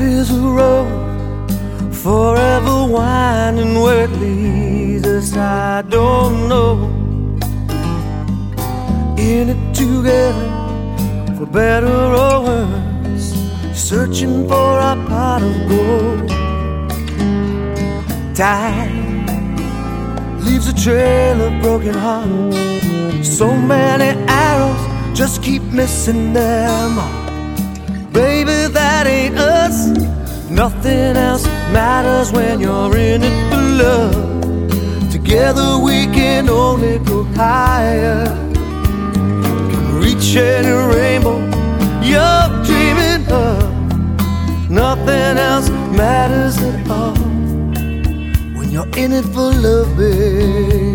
is a road forever winding. Where it leads us I don't know. In it together, for better or worse, searching for our pot of gold. Time leaves a trail of broken hearts. So many arrows just keep missing their mark. Baby, that ain't us. Nothing else matters when you're in it for love. Together we can only go higher. Can reach any rainbow you're dreaming of. Nothing else matters at all when you're in it for love, baby.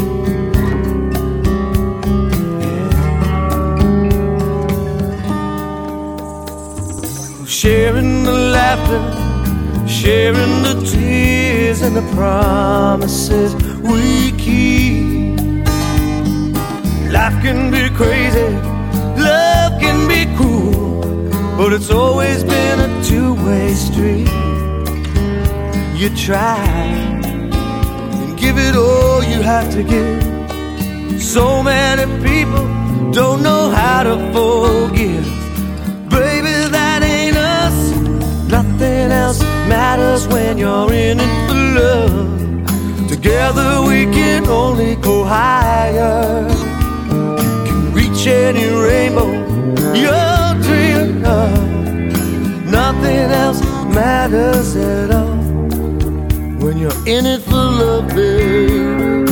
Sharing the laughter, sharing the tears, and the promises we keep. Life can be crazy, love can be cruel, but it's always been a two-way street. You try and give it all you have to give. So many people don't know how to forgive. Baby, that ain't us. Nothing else matters when you're in it for love. Together we can only go higher. Can reach any rainbow you're dreaming of. Nothing else matters at all when you're in it for love, baby.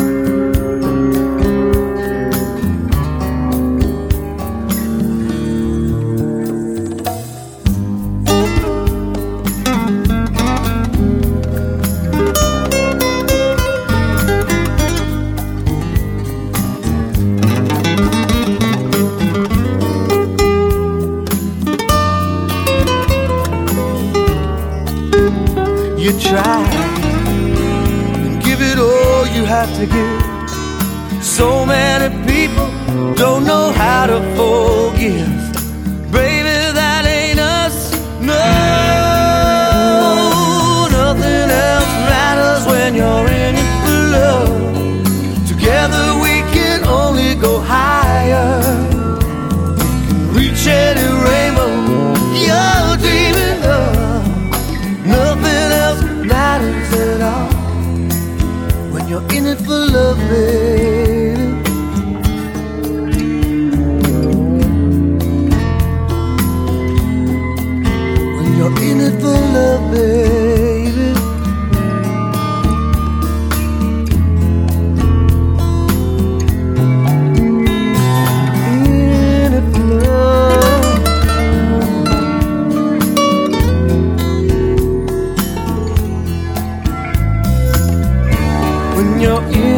You try and give it all you have to give. So many people don't know how to forgive. Baby, that ain't us. No, nothing else matters when you're in it for love. Together we can only go higher. Reach any rainbow you're dreaming of. Nothing else matters at all when you're in it for love, baby. When you're in it for love, baby. In it for love. When you're in